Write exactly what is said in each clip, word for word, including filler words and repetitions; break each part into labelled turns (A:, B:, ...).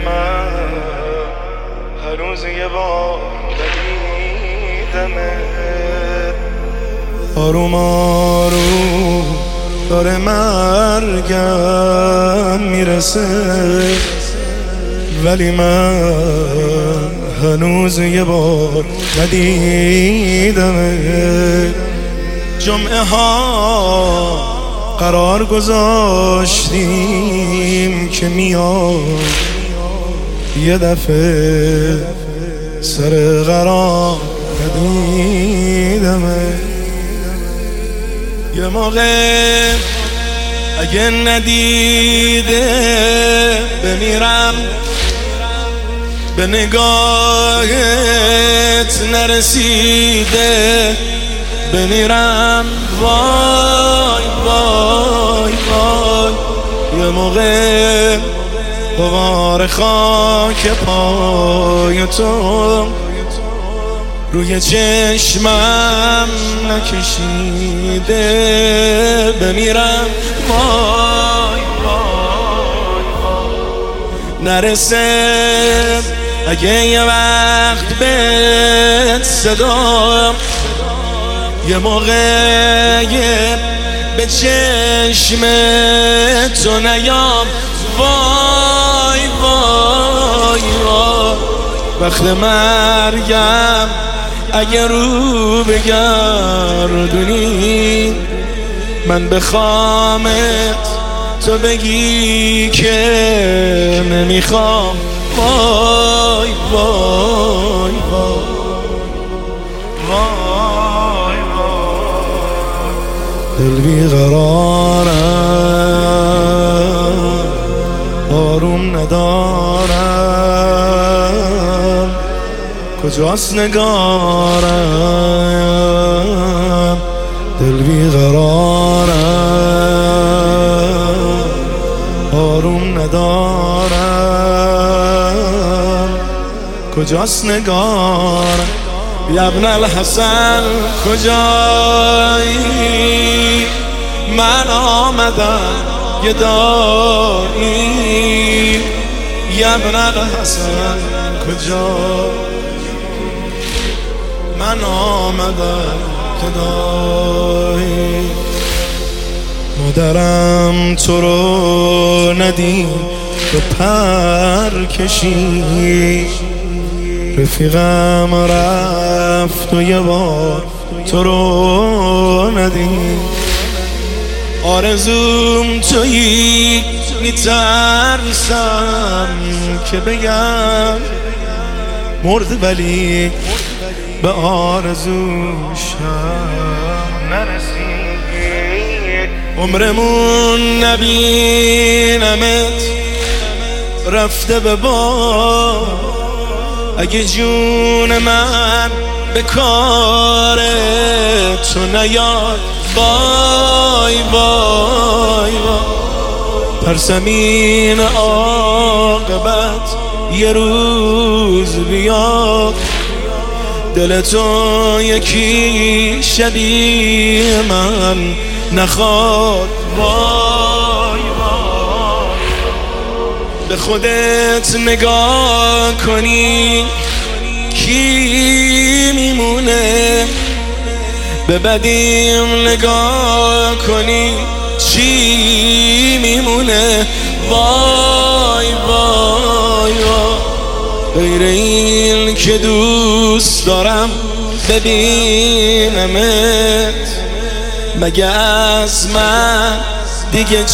A: من هنوز یه بار ندیدمت. آروم آروم داره مرگم میرسه، ولی من هنوز یه بار ندیدمت. جمعه ها قرار گذاشتیم که میاد یه دفعه، سر قرار ندیدمت. یه موقع اگه ندیده بمیرم، به نگاهت نرسیده بمیرم. وای وای وای، یه موقع غبار خاک پای تو روی چشمم نکشیده بمیرم. وای وای وای، نرسه اگه یه وقت بهت صدا، یه موقع به چشم تو نیام. وای وای وای، وقت مرگم اگه رو بگردونی، من بخوامت تو بگی که نمیخوام. وای وای وای وای وای، دل بیقرارم، آروم ندارم، کجاست نگارم؟ دل بیقرارم، آروم ندارم، کجاست نگارم؟ یا ابن الحسن کجایی؟ من آمدم گدایی. یا ابن الحسن کجایی؟ من آمدم گدایی. مادرم تو رو ندید و پر کشید، رفیقم رفت و یه بار تو رو ندید. آرزوم تویی، میترسم که بگم مرد، ولی به آرزوشم نرسید. عمرمون نبینمت رفته به باد، اگه جون من به کار تو نیاد. وای وای وای، ترسمین عاقبت یه روز بیاد، دل تو یکی شبیه من نخواد. وای وای، به خودت نگاه کنی کی میمونه، به بدیم نگاه کنی چی میمونه. وای وای وای، غیر این که دوست دارم ببینمت، مگه از من دیگه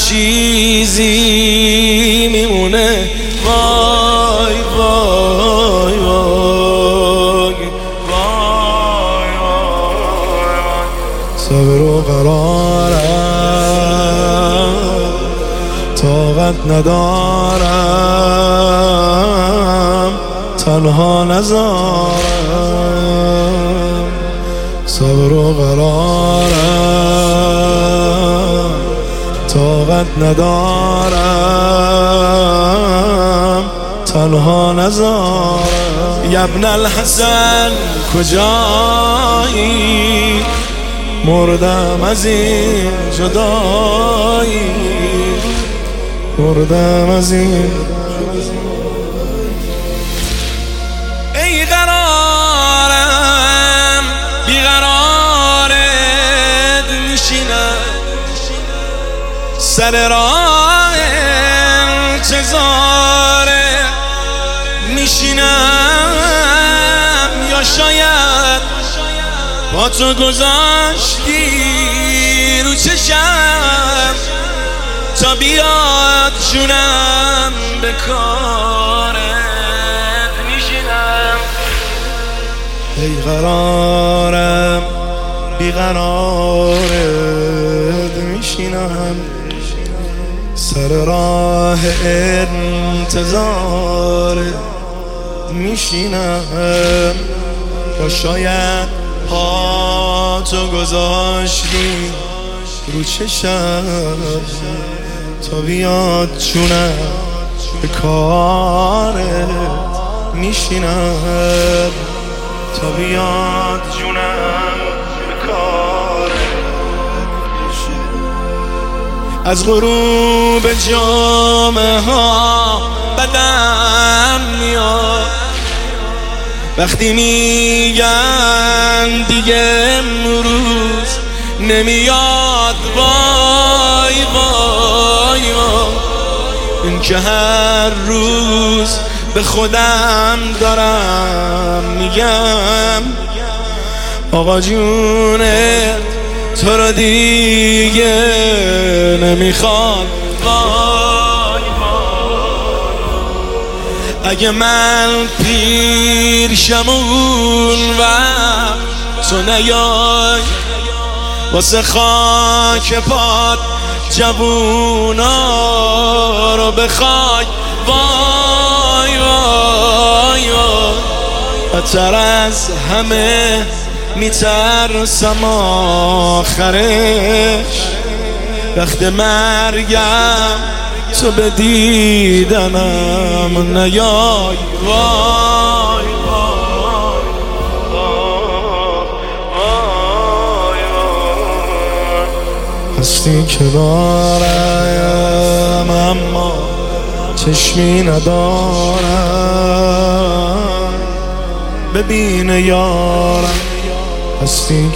A: چیزی میمونه؟ وای وای وای وای وای، صبر و قرارم طاقت ندارم، تنها نذارم. صبر و قرارم طاقت ندارم، تنها نذارم. یا ابن الحسن کجایی؟ مردم از این جدایی، مردم از این سر راه انتظار میشینم، یا شاید با تو گذاشتی رو چشم تا بیاد جونم به کارت میشینم. ای قرارم بیقرارت میشینم، سر راه انتظار میشینم، یا شاید پا تو گذاشتی رو چشم تا بیاد جونم به کارت میشینم، تا بیاد جونم به کارت. از غروب جامعه ها بدم میاد وقتی میگن دیگه امروز نمیاد. وای وای وای، این که هر روز به خودم دارم میگم آقا جونت تو رو دیگه نمیخواد. وای وای، اگه من پیر شمون و تو نیای واسه خاک پات جوونا رو بخوای. وای وای وای، بدتر از همه میترسم آخرش وقت مرگم تو به دیدنم نیای. وای وای وای وای، هستی کنارم اما چشمی ندارم، ببین یارم هستی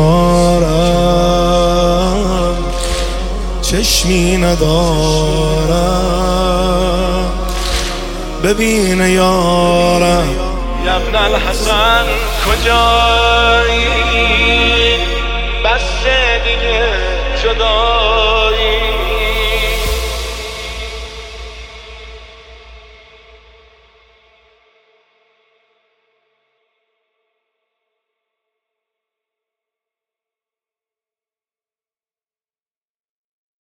A: کنارم چشمی ندارم، ببین یارم. ابن الحسن کجایی؟ بس دیگه جدایی